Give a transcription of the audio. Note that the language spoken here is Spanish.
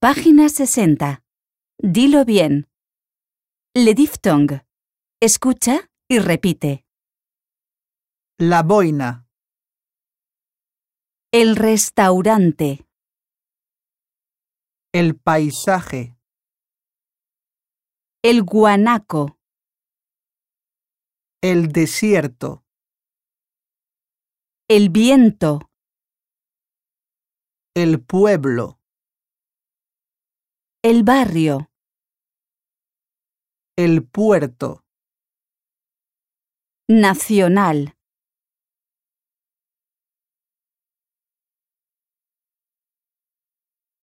Página 60. Dilo bien. Le diphtongue. Escucha y repite. La boina. El restaurante. El paisaje. El guanaco. El desierto. El viento. El pueblo. El barrio. El puerto. Nacional.